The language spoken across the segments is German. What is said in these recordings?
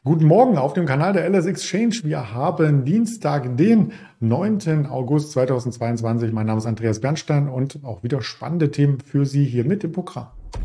Guten Morgen auf dem Kanal der LS Exchange. Wir haben Dienstag, den 9. August 2022. Mein Name ist Andreas Bernstein und auch wieder spannende Themen für Sie hier mit im Programm.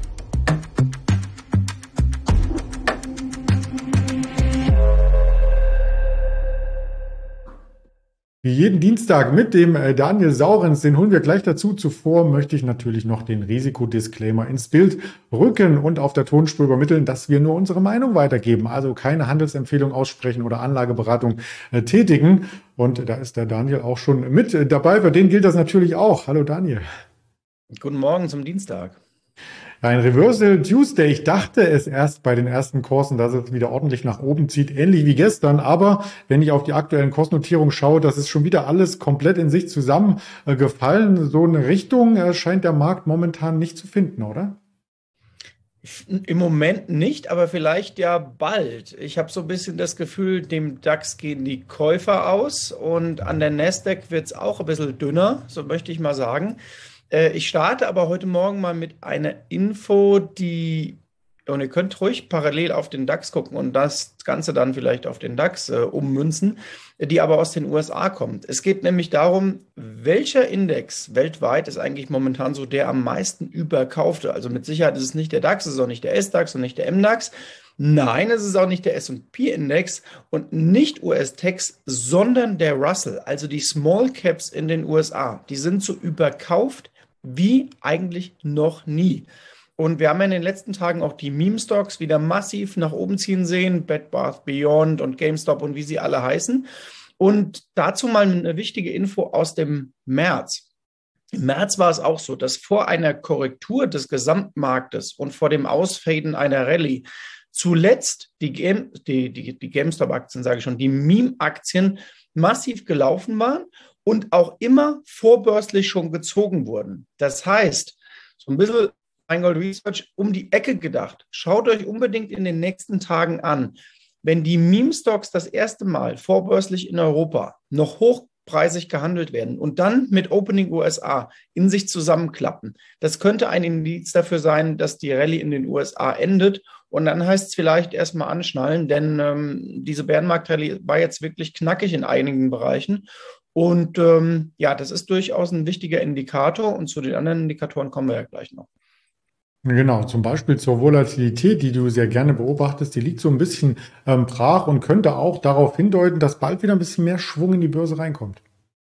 Wie jeden Dienstag mit dem Daniel Saurens, den holen wir gleich dazu. Zuvor möchte ich natürlich noch den Risikodisclaimer ins Bild rücken und auf der Tonspur übermitteln, dass wir nur unsere Meinung weitergeben, also keine Handelsempfehlung aussprechen oder Anlageberatung tätigen. Und da ist der Daniel auch schon mit dabei. Für den gilt das natürlich auch. Hallo Daniel. Guten Morgen zum Dienstag. Ein Reversal Tuesday. Ich dachte es erst bei den ersten Kursen, dass es wieder ordentlich nach oben zieht, ähnlich wie gestern. Aber wenn ich auf die aktuellen Kursnotierungen schaue, das ist schon wieder alles komplett in sich zusammengefallen. So eine Richtung scheint der Markt momentan nicht zu finden, oder? Im Moment nicht, aber vielleicht ja bald. Ich habe so ein bisschen das Gefühl, dem DAX gehen die Käufer aus und an der Nasdaq wird es auch ein bisschen dünner, so möchte ich mal sagen. Ich starte aber heute Morgen mal mit einer Info, und ihr könnt ruhig parallel auf den DAX gucken und das Ganze dann vielleicht auf den DAX ummünzen, die aber aus den USA kommt. Es geht nämlich darum, welcher Index weltweit ist eigentlich momentan so der am meisten überkaufte. Also mit Sicherheit ist es nicht der DAX, es ist auch nicht der SDAX und nicht der MDAX. Nein, es ist auch nicht der S&P-Index und nicht US-Techs, sondern der Russell, also die Small Caps in den USA. Die sind so überkauft wie eigentlich noch nie. Und wir haben ja in den letzten Tagen auch die Meme-Stocks wieder massiv nach oben ziehen sehen, Bed Bath Beyond und GameStop und wie sie alle heißen. Und dazu mal eine wichtige Info aus dem März. Im März war es auch so, dass vor einer Korrektur des Gesamtmarktes und vor dem Ausfaden einer Rallye zuletzt die GameStop-Aktien, sage ich schon, die Meme-Aktien massiv gelaufen waren und auch immer vorbörslich schon gezogen wurden. Das heißt, so ein bisschen Feingold Research um die Ecke gedacht. Schaut euch unbedingt in den nächsten Tagen an. Wenn die Meme-Stocks das erste Mal vorbörslich in Europa noch hochpreisig gehandelt werden und dann mit Opening USA in sich zusammenklappen, das könnte ein Indiz dafür sein, dass die Rallye in den USA endet. Und dann heißt es vielleicht erstmal anschnallen, denn diese Bärenmarkt-Rallye war jetzt wirklich knackig in einigen Bereichen. Und ja, das ist durchaus ein wichtiger Indikator. Und zu den anderen Indikatoren kommen wir ja gleich noch. Genau, zum Beispiel zur Volatilität, die du sehr gerne beobachtest, die liegt so ein bisschen brach und könnte auch darauf hindeuten, dass bald wieder ein bisschen mehr Schwung in die Börse reinkommt.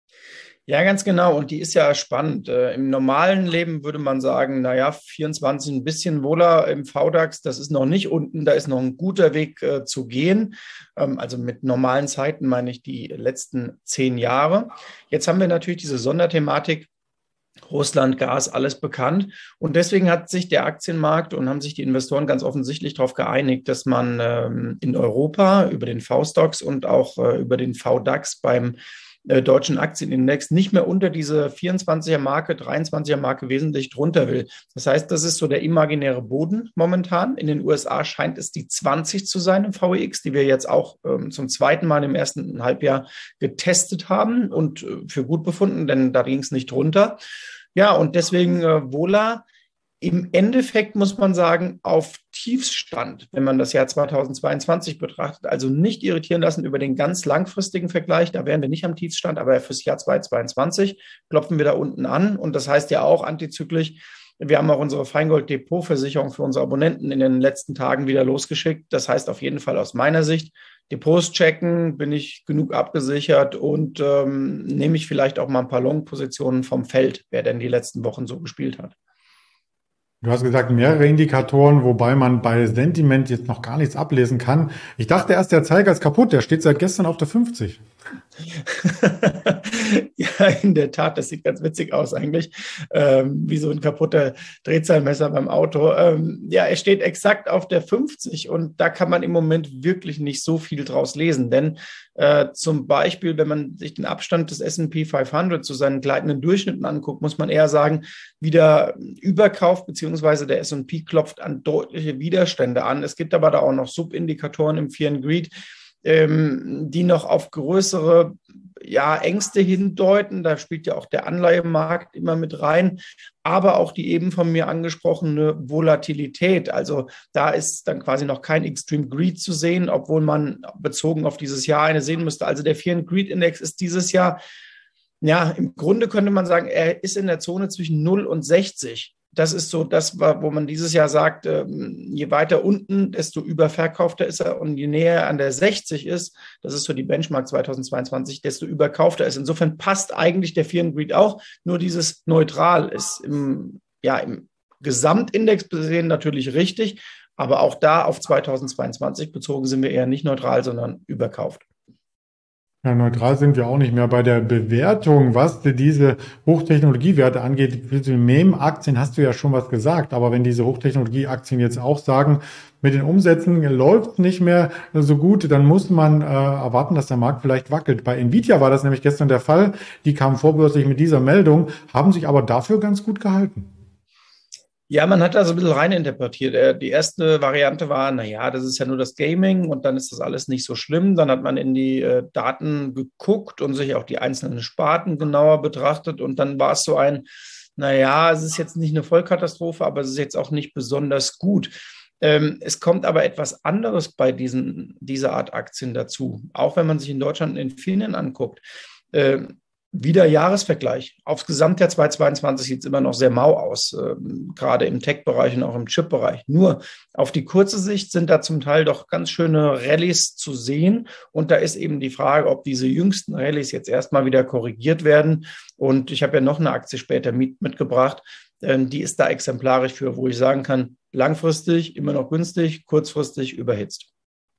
Ja, ganz genau. Und die ist ja spannend. Im normalen Leben würde man sagen, naja, 24 ein bisschen wohler im VDAX, das ist noch nicht unten, da ist noch ein guter Weg zu gehen. Also mit normalen Zeiten meine ich die letzten 10 Jahre. Jetzt haben wir natürlich diese Sonderthematik. Russland, Gas, alles bekannt. Und deswegen hat sich der Aktienmarkt und haben sich die Investoren ganz offensichtlich darauf geeinigt, dass man in Europa über den V-Stocks und auch über den VDAX beim deutschen Aktienindex nicht mehr unter diese 24er Marke, 23er Marke wesentlich drunter will. Das heißt, das ist so der imaginäre Boden momentan. In den USA scheint es die 20 zu sein im VEX, die wir jetzt auch zum zweiten Mal im ersten Halbjahr getestet haben und für gut befunden, denn da ging es nicht drunter. Ja, und deswegen Vola im Endeffekt muss man sagen, auf Tiefstand, wenn man das Jahr 2022 betrachtet, also nicht irritieren lassen über den ganz langfristigen Vergleich, da wären wir nicht am Tiefstand, aber fürs Jahr 2022 klopfen wir da unten an und das heißt ja auch antizyklisch, wir haben auch unsere Feingold-Depot-Versicherung für unsere Abonnenten in den letzten Tagen wieder losgeschickt. Das heißt auf jeden Fall aus meiner Sicht, Depots checken, bin ich genug abgesichert und nehme ich vielleicht auch mal ein paar Long-Positionen vom Feld, wer denn die letzten Wochen so gespielt hat. Du hast gesagt, mehrere Indikatoren, wobei man bei Sentiment jetzt noch gar nichts ablesen kann. Ich dachte erst, der Zeiger ist kaputt, der steht seit gestern auf der 50. Ja, in der Tat, das sieht ganz witzig aus eigentlich, wie so ein kaputter Drehzahlmesser beim Auto. Ja, er steht exakt auf der 50 und da kann man im Moment wirklich nicht so viel draus lesen, denn zum Beispiel, wenn man sich den Abstand des S&P 500 zu seinen gleitenden Durchschnitten anguckt, muss man eher sagen, wieder Überkauf beziehungsweise der S&P klopft an deutliche Widerstände an. Es gibt aber da auch noch Subindikatoren im Fear and Greed, die noch auf größere Ängste hindeuten. Da spielt ja auch der Anleihemarkt immer mit rein, aber auch die eben von mir angesprochene Volatilität. Also da ist dann quasi noch kein Extreme Greed zu sehen, obwohl man bezogen auf dieses Jahr eine sehen müsste. Also der Fear and Greed Index ist dieses Jahr, ja, im Grunde könnte man sagen, er ist in der Zone zwischen 0 und 60. Das ist so das, wo man dieses Jahr sagt, je weiter unten, desto überverkaufter ist er. Und je näher er an der 60 ist, das ist so die Benchmark 2022, desto überkaufter ist. Insofern passt eigentlich der Fear and Greed auch. Nur dieses Neutral ist im Gesamtindex gesehen natürlich richtig. Aber auch da auf 2022 bezogen sind wir eher nicht neutral, sondern überkauft. Ja, neutral sind wir auch nicht mehr bei der Bewertung, was diese Hochtechnologiewerte angeht. Für die Meme-Aktien hast du ja schon was gesagt, aber wenn diese Hochtechnologieaktien jetzt auch sagen, mit den Umsätzen läuft nicht mehr so gut, dann muss man erwarten, dass der Markt vielleicht wackelt. Bei Nvidia war das nämlich gestern der Fall. Die kamen vorbörslich mit dieser Meldung, haben sich aber dafür ganz gut gehalten. Ja, man hat da so ein bisschen reininterpretiert. Die erste Variante war, naja, das ist ja nur das Gaming und dann ist das alles nicht so schlimm. Dann hat man in die Daten geguckt und sich auch die einzelnen Sparten genauer betrachtet und dann war es so naja, es ist jetzt nicht eine Vollkatastrophe, aber es ist jetzt auch nicht besonders gut. Es kommt aber etwas anderes bei dieser Art Aktien dazu. Auch wenn man sich in Deutschland Infineon anguckt. Wieder Jahresvergleich. Aufs Gesamtjahr 2022 sieht es immer noch sehr mau aus, gerade im Tech-Bereich und auch im Chip-Bereich. Nur auf die kurze Sicht sind da zum Teil doch ganz schöne Rallyes zu sehen. Und da ist eben die Frage, ob diese jüngsten Rallyes jetzt erstmal wieder korrigiert werden. Und ich habe ja noch eine Aktie später mitgebracht. Die ist da exemplarisch für, wo ich sagen kann, langfristig immer noch günstig, kurzfristig überhitzt.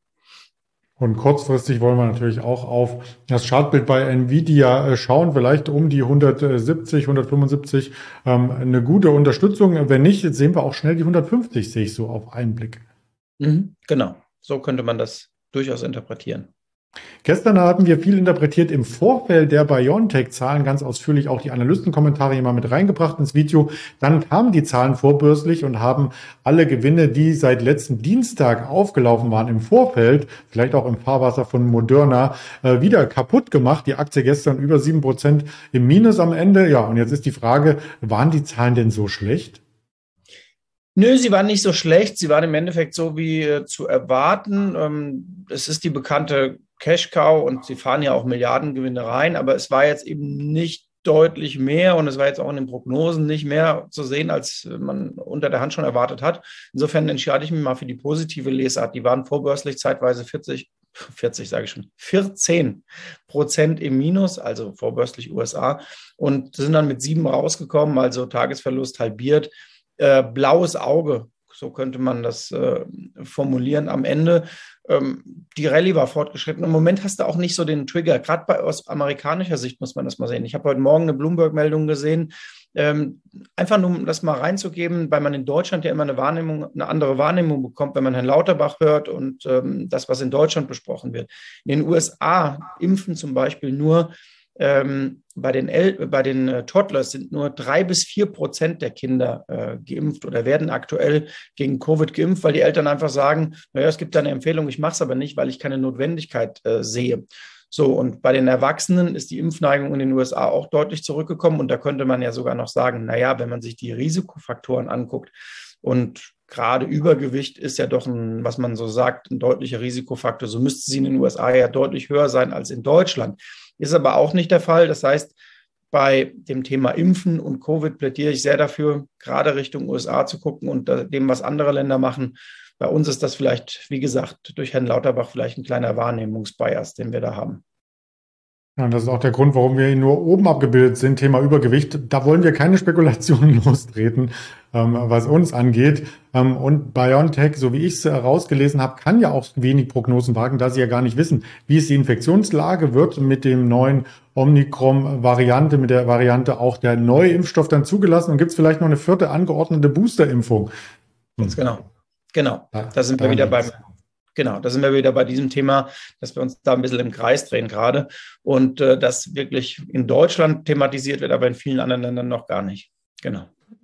Und kurzfristig wollen wir natürlich auch auf das Chartbild bei Nvidia schauen, vielleicht um die 170, 175 eine gute Unterstützung. Wenn nicht, jetzt sehen wir auch schnell die 150, sehe ich so auf einen Blick. Genau, so könnte man das durchaus interpretieren. Gestern hatten wir viel interpretiert im Vorfeld der BioNTech-Zahlen, ganz ausführlich auch die Analystenkommentare hier mal mit reingebracht ins Video. Dann kamen die Zahlen vorbörslich und haben alle Gewinne, die seit letzten Dienstag aufgelaufen waren im Vorfeld, vielleicht auch im Fahrwasser von Moderna, wieder kaputt gemacht. Die Aktie gestern über 7% im Minus am Ende. Ja, und jetzt ist die Frage, waren die Zahlen denn so schlecht? Nö, sie waren nicht so schlecht. Sie waren im Endeffekt so wie zu erwarten. Es ist die bekannte Cash-Cow und sie fahren ja auch Milliardengewinne rein, aber es war jetzt eben nicht deutlich mehr und es war jetzt auch in den Prognosen nicht mehr zu sehen, als man unter der Hand schon erwartet hat. Insofern entscheide ich mich mal für die positive Lesart. Die waren vorbörslich zeitweise 14% im Minus, also vorbörslich USA, und sind dann mit 7 rausgekommen, also Tagesverlust halbiert. Blaues Auge, so könnte man das formulieren am Ende. Die Rallye war fortgeschritten. Im Moment hast du auch nicht so den Trigger. Gerade aus amerikanischer Sicht muss man das mal sehen. Ich habe heute Morgen eine Bloomberg-Meldung gesehen. Einfach nur, um das mal reinzugeben, weil man in Deutschland ja immer eine andere Wahrnehmung bekommt, wenn man Herrn Lauterbach hört und das, was in Deutschland besprochen wird. In den USA impfen zum Beispiel nur bei den Toddlers sind nur 3-4% der Kinder geimpft oder werden aktuell gegen Covid geimpft, weil die Eltern einfach sagen, naja, es gibt da eine Empfehlung, ich mache es aber nicht, weil ich keine Notwendigkeit sehe. So, und bei den Erwachsenen ist die Impfneigung in den USA auch deutlich zurückgekommen und da könnte man ja sogar noch sagen, naja, wenn man sich die Risikofaktoren anguckt und gerade Übergewicht ist ja doch was man so sagt, ein deutlicher Risikofaktor, so müsste sie in den USA ja deutlich höher sein als in Deutschland. Ist aber auch nicht der Fall. Das heißt, bei dem Thema Impfen und Covid plädiere ich sehr dafür, gerade Richtung USA zu gucken und dem, was andere Länder machen. Bei uns ist das vielleicht, wie gesagt, durch Herrn Lauterbach vielleicht ein kleiner Wahrnehmungsbias, den wir da haben. Ja, und das ist auch der Grund, warum wir nur oben abgebildet sind, Thema Übergewicht. Da wollen wir keine Spekulationen lostreten, was uns angeht. Und BioNTech, so wie ich es herausgelesen habe, kann ja auch wenig Prognosen wagen, da sie ja gar nicht wissen, wie es die Infektionslage wird mit dem neuen Omikron-Variante, mit der Variante auch der neue Impfstoff dann zugelassen. Und gibt es vielleicht noch eine 4. angeordnete Boosterimpfung? Ganz genau. Genau. Da sind wir wieder bei diesem Thema, dass wir uns da ein bisschen im Kreis drehen gerade und das wirklich in Deutschland thematisiert wird, aber in vielen anderen Ländern noch gar nicht. Genau.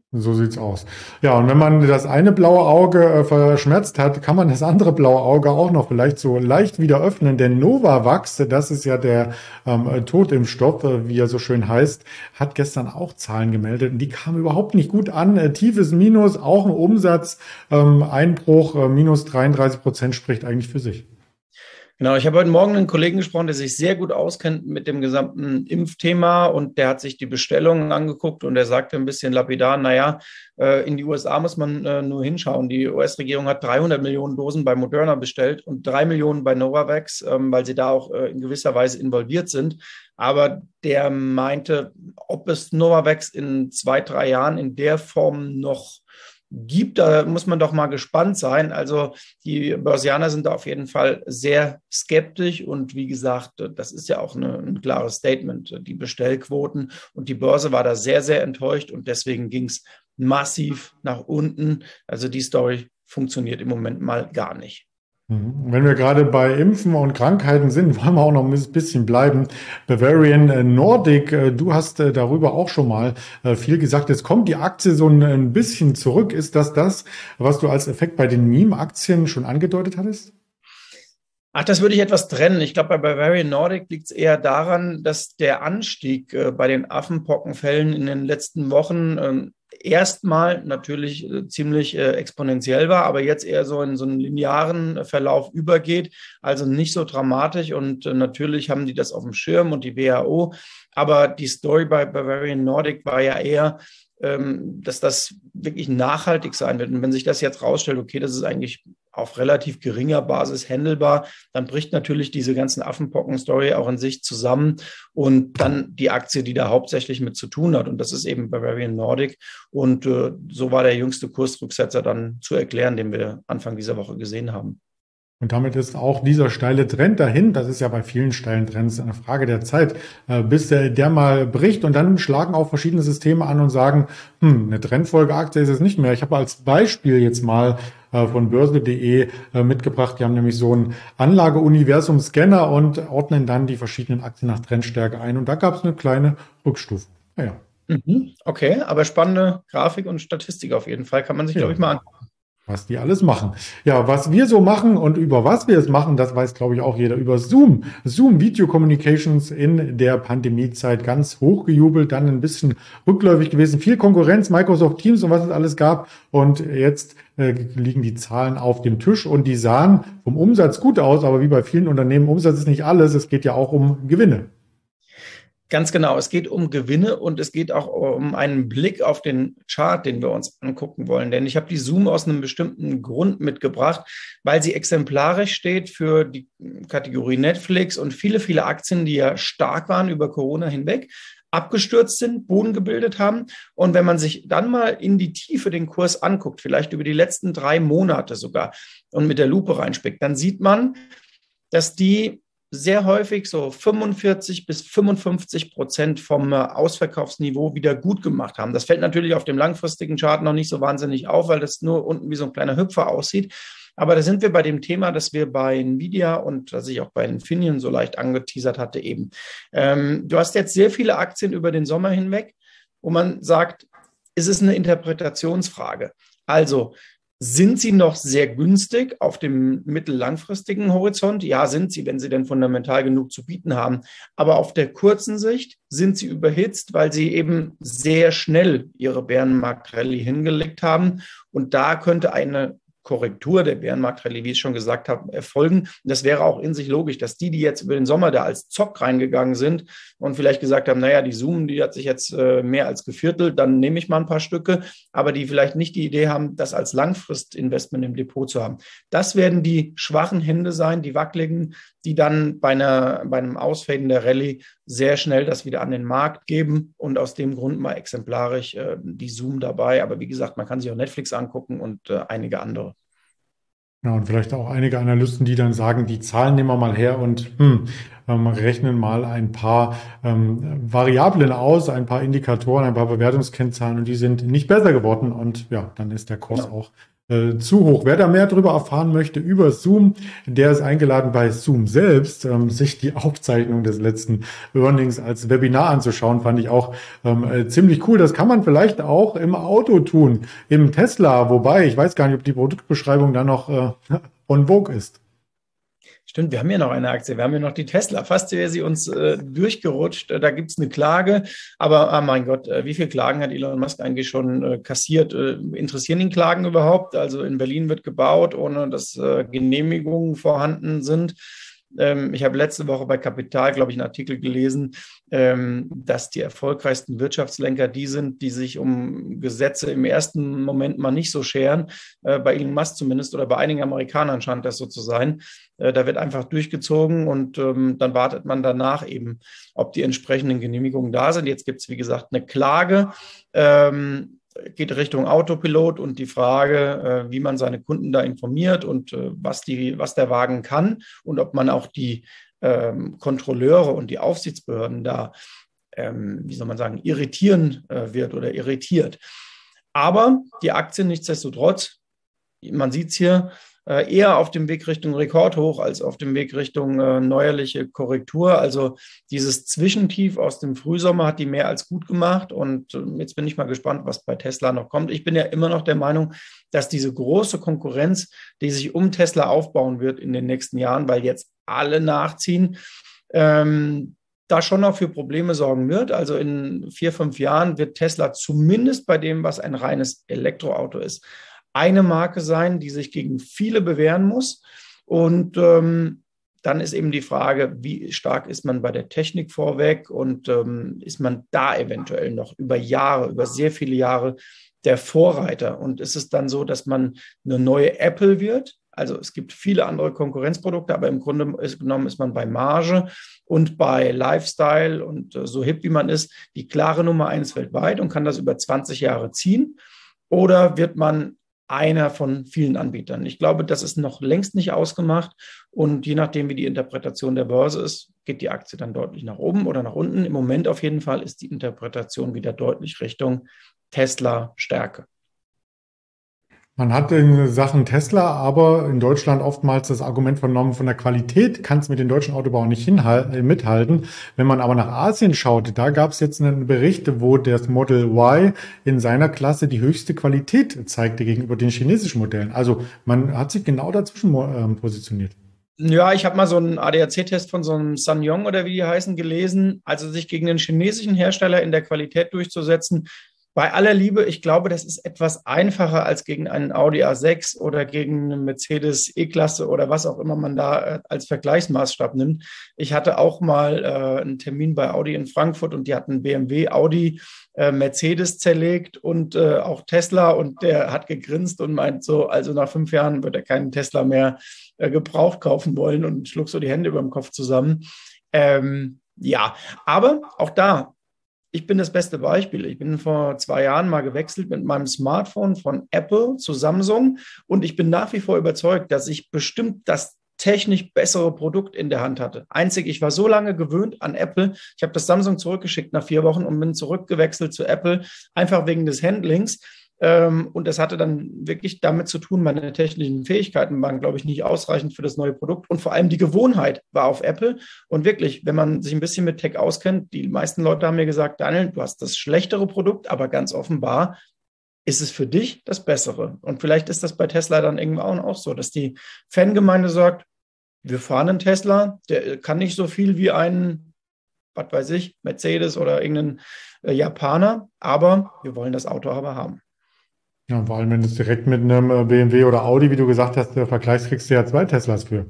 So sieht's aus. Ja, und wenn man das eine blaue Auge verschmerzt hat, kann man das andere blaue Auge auch noch vielleicht so leicht wieder öffnen. Denn Novavax, das ist ja der Totimpfstoff, wie er so schön heißt, hat gestern auch Zahlen gemeldet und die kamen überhaupt nicht gut an. Tiefes Minus, auch ein Umsatz, Einbruch, minus 33% spricht eigentlich für sich. Genau, ich habe heute Morgen einen Kollegen gesprochen, der sich sehr gut auskennt mit dem gesamten Impfthema und der hat sich die Bestellungen angeguckt und der sagte ein bisschen lapidar, naja, in die USA muss man nur hinschauen. Die US-Regierung hat 300 Millionen Dosen bei Moderna bestellt und 3 Millionen bei Novavax, weil sie da auch in gewisser Weise involviert sind. Aber der meinte, ob es Novavax in 2, 3 Jahren in der Form noch gibt, da muss man doch mal gespannt sein. Also die Börsianer sind da auf jeden Fall sehr skeptisch und wie gesagt, das ist ja auch ein klares Statement, die Bestellquoten und die Börse war da sehr, sehr enttäuscht und deswegen ging es massiv nach unten. Also die Story funktioniert im Moment mal gar nicht. Wenn wir gerade bei Impfen und Krankheiten sind, wollen wir auch noch ein bisschen bleiben. Bavarian Nordic, du hast darüber auch schon mal viel gesagt. Jetzt kommt die Aktie so ein bisschen zurück. Ist das, was du als Effekt bei den Meme-Aktien schon angedeutet hattest? Ach, das würde ich etwas trennen. Ich glaube, bei Bavarian Nordic liegt es eher daran, dass der Anstieg bei den Affenpockenfällen in den letzten Wochen erstmal natürlich ziemlich exponentiell war, aber jetzt eher so in so einen linearen Verlauf übergeht, also nicht so dramatisch. Und natürlich haben die das auf dem Schirm und die WHO. Aber die Story bei Bavarian Nordic war ja eher, dass das wirklich nachhaltig sein wird. Und wenn sich das jetzt rausstellt, okay, das ist eigentlich auf relativ geringer Basis handelbar, dann bricht natürlich diese ganzen Affenpocken-Story auch in sich zusammen und dann die Aktie, die da hauptsächlich mit zu tun hat. Und das ist eben Bavarian Nordic. Und so war der jüngste Kursrücksetzer dann zu erklären, den wir Anfang dieser Woche gesehen haben. Und damit ist auch dieser steile Trend dahin, das ist ja bei vielen steilen Trends eine Frage der Zeit, bis der mal bricht und dann schlagen auch verschiedene Systeme an und sagen, eine Trendfolgeaktie ist es nicht mehr. Ich habe als Beispiel jetzt mal von börse.de mitgebracht, die haben nämlich so einen Anlageuniversum-Scanner und ordnen dann die verschiedenen Aktien nach Trendstärke ein und da gab es eine kleine Rückstufung. Naja. Okay, aber spannende Grafik und Statistik auf jeden Fall, kann man sich, Ja. glaube ich, mal angucken. Was die alles machen. Ja, was wir so machen und über was wir es machen, das weiß, glaube ich, auch jeder. Über Zoom. Zoom Video Communications in der Pandemiezeit ganz hochgejubelt, dann ein bisschen rückläufig gewesen. Viel Konkurrenz, Microsoft Teams und was es alles gab. Und jetzt liegen die Zahlen auf dem Tisch und die sahen vom Umsatz gut aus, aber wie bei vielen Unternehmen, Umsatz ist nicht alles. Es geht ja auch um Gewinne. Ganz genau, es geht um Gewinne und es geht auch um einen Blick auf den Chart, den wir uns angucken wollen. Denn ich habe die Zoom aus einem bestimmten Grund mitgebracht, weil sie exemplarisch steht für die Kategorie Netflix und viele, viele Aktien, die ja stark waren über Corona hinweg, abgestürzt sind, Boden gebildet haben. Und wenn man sich dann mal in die Tiefe den Kurs anguckt, vielleicht über die letzten 3 Monate sogar und mit der Lupe reinspickt, dann sieht man, dass die sehr häufig so 45-55% vom Ausverkaufsniveau wieder gut gemacht haben. Das fällt natürlich auf dem langfristigen Chart noch nicht so wahnsinnig auf, weil das nur unten wie so ein kleiner Hüpfer aussieht. Aber da sind wir bei dem Thema, das wir bei Nvidia und das ich auch bei Infineon so leicht angeteasert hatte eben. Du hast jetzt sehr viele Aktien über den Sommer hinweg, wo man sagt, ist es eine Interpretationsfrage. Also, sind sie noch sehr günstig auf dem mittellangfristigen Horizont? Ja, sind sie, wenn sie denn fundamental genug zu bieten haben. Aber auf der kurzen Sicht sind sie überhitzt, weil sie eben sehr schnell ihre Bärenmarkt-Rallye hingelegt haben. Und da könnte eine Korrektur der Bärenmarkt-Rallye, wie ich schon gesagt habe, erfolgen. Und das wäre auch in sich logisch, dass die jetzt über den Sommer da als Zock reingegangen sind und vielleicht gesagt haben, naja, die Zoom, die hat sich jetzt mehr als geviertelt, dann nehme ich mal ein paar Stücke, aber die vielleicht nicht die Idee haben, das als Langfristinvestment im Depot zu haben. Das werden die schwachen Hände sein, die wackeligen, die dann bei einem Ausfaden der Rallye sehr schnell das wieder an den Markt geben und aus dem Grund mal exemplarisch die Zoom dabei. Aber wie gesagt, man kann sich auch Netflix angucken und einige andere. Ja, und vielleicht auch einige Analysten, die dann sagen, die Zahlen nehmen wir mal her und rechnen mal ein paar Variablen aus, ein paar Indikatoren, ein paar Bewertungskennzahlen und die sind nicht besser geworden und ja, dann ist der Kurs Genau. auch zu hoch. Wer da mehr darüber erfahren möchte über Zoom, der ist eingeladen bei Zoom selbst, sich die Aufzeichnung des letzten Earnings als Webinar anzuschauen. Fand ich auch ziemlich cool. Das kann man vielleicht auch im Auto tun, im Tesla, wobei ich weiß gar nicht, ob die Produktbeschreibung da noch on vogue ist. Stimmt, wir haben ja noch eine Aktie. Wir haben ja noch die Tesla. Fast wäre sie uns durchgerutscht. Da gibt es eine Klage. Aber, mein Gott, wie viele Klagen hat Elon Musk eigentlich schon kassiert? Interessieren ihn Klagen überhaupt? Also in Berlin wird gebaut, ohne dass Genehmigungen vorhanden sind. Ich habe letzte Woche bei Kapital, glaube ich, einen Artikel gelesen, dass die erfolgreichsten Wirtschaftslenker die sind, die sich um Gesetze im ersten Moment mal nicht so scheren. Bei Elon Musk zumindest oder bei einigen Amerikanern scheint das so zu sein. Da wird einfach durchgezogen und dann wartet man danach eben, ob die entsprechenden Genehmigungen da sind. Jetzt gibt es, wie gesagt, eine Klage. Geht Richtung Autopilot und die Frage, wie man seine Kunden da informiert und was der Wagen kann und ob man auch die Kontrolleure und die Aufsichtsbehörden da, wie soll man sagen, irritieren wird oder irritiert. Aber die Aktien nichtsdestotrotz, man sieht es hier, eher auf dem Weg Richtung Rekordhoch als auf dem Weg Richtung neuerliche Korrektur. Also dieses Zwischentief aus dem Frühsommer hat die mehr als gut gemacht. Und jetzt bin ich mal gespannt, was bei Tesla noch kommt. Ich bin ja immer noch der Meinung, dass diese große Konkurrenz, die sich um Tesla aufbauen wird in den nächsten Jahren, weil jetzt alle nachziehen, da schon noch für Probleme sorgen wird. Also in 4, 5 Jahren wird Tesla zumindest bei dem, was ein reines Elektroauto ist, eine Marke sein, die sich gegen viele bewähren muss. Und dann ist eben die Frage, wie stark ist man bei der Technik vorweg und ist man da eventuell noch über Jahre, über sehr viele Jahre der Vorreiter? Und ist es dann so, dass man eine neue Apple wird? Also es gibt viele andere Konkurrenzprodukte, aber im Grunde genommen ist man bei Marge und bei Lifestyle und so hip wie man ist, die klare Nummer 1 weltweit und kann das über 20 Jahre ziehen. Oder wird man einer von vielen Anbietern? Ich glaube, das ist noch längst nicht ausgemacht. Und je nachdem, wie die Interpretation der Börse ist, geht die Aktie dann deutlich nach oben oder nach unten. Im Moment auf jeden Fall ist die Interpretation wieder deutlich Richtung Tesla Stärke. Man hat in Sachen Tesla aber in Deutschland oftmals das Argument vernommen, von der Qualität kann es mit den deutschen Autobauern nicht mithalten. Wenn man aber nach Asien schaut, da gab es jetzt einen Bericht, wo das Model Y in seiner Klasse die höchste Qualität zeigte gegenüber den chinesischen Modellen. Also man hat sich genau dazwischen positioniert. Ja, ich habe mal so einen ADAC-Test von so einem SsangYong oder wie die heißen gelesen. Also sich gegen den chinesischen Hersteller in der Qualität durchzusetzen, bei aller Liebe, ich glaube, das ist etwas einfacher als gegen einen Audi A6 oder gegen eine Mercedes E-Klasse oder was auch immer man da als Vergleichsmaßstab nimmt. Ich hatte auch mal einen Termin bei Audi in Frankfurt und die hatten BMW, Audi, Mercedes zerlegt und auch Tesla und der hat gegrinst und meint so, also nach 5 Jahren wird er keinen Tesla mehr gebraucht kaufen wollen und schlug so die Hände über dem Kopf zusammen. Ja, aber auch da, ich bin das beste Beispiel. Ich bin vor 2 Jahren mal gewechselt mit meinem Smartphone von Apple zu Samsung und ich bin nach wie vor überzeugt, dass ich bestimmt das technisch bessere Produkt in der Hand hatte. Einzig, ich war so lange gewöhnt an Apple. Ich habe das Samsung zurückgeschickt nach 4 Wochen und bin zurückgewechselt zu Apple, einfach wegen des Handlings. Und das hatte dann wirklich damit zu tun, meine technischen Fähigkeiten waren, glaube ich, nicht ausreichend für das neue Produkt. Und vor allem die Gewohnheit war auf Apple. Und wirklich, wenn man sich ein bisschen mit Tech auskennt, die meisten Leute haben mir gesagt, Daniel, du hast das schlechtere Produkt, aber ganz offenbar ist es für dich das Bessere. Und vielleicht ist das bei Tesla dann irgendwann auch so, dass die Fangemeinde sagt, wir fahren einen Tesla, der kann nicht so viel wie ein, was weiß ich, Mercedes oder irgendein Japaner, aber wir wollen das Auto aber haben. Ja, vor allem, wenn du es direkt mit einem BMW oder Audi, wie du gesagt hast, vergleichst, kriegst du ja 2 Teslas für.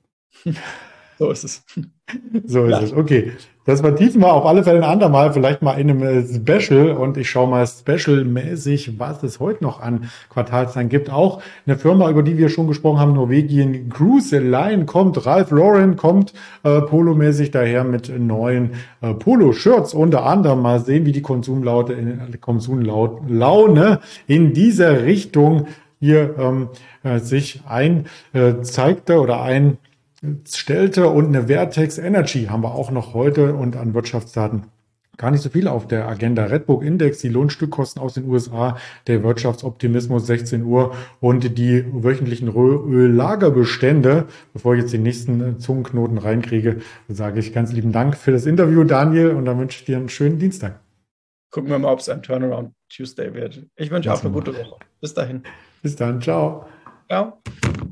So ist es. So ist Ja. es. Okay. Das vertiefen wir auf alle Fälle ein andermal, vielleicht mal in einem Special. Und ich schaue mal specialmäßig, was es heute noch an Quartalszahlen gibt. Auch eine Firma, über die wir schon gesprochen haben, Norwegian Cruise Line kommt, Ralph Lauren kommt polomäßig daher mit neuen Polo-Shirts. Unter anderem mal sehen, wie die Konsumlaune in dieser Richtung hier sich zeigte oder einstellte. Und eine Vertex Energy haben wir auch noch heute und an Wirtschaftsdaten gar nicht so viel auf der Agenda. Redbook Index, die Lohnstückkosten aus den USA, der Wirtschaftsoptimismus 16 Uhr und die wöchentlichen Öllagerbestände. Bevor ich jetzt den nächsten Zungenknoten reinkriege, sage ich ganz lieben Dank für das Interview, Daniel, und dann wünsche ich dir einen schönen Dienstag. Gucken wir mal, ob es ein Turnaround Tuesday wird. Ich wünsche auch Lassen eine wir gute mal. Woche. Bis dahin. Bis dann, ciao. Ciao.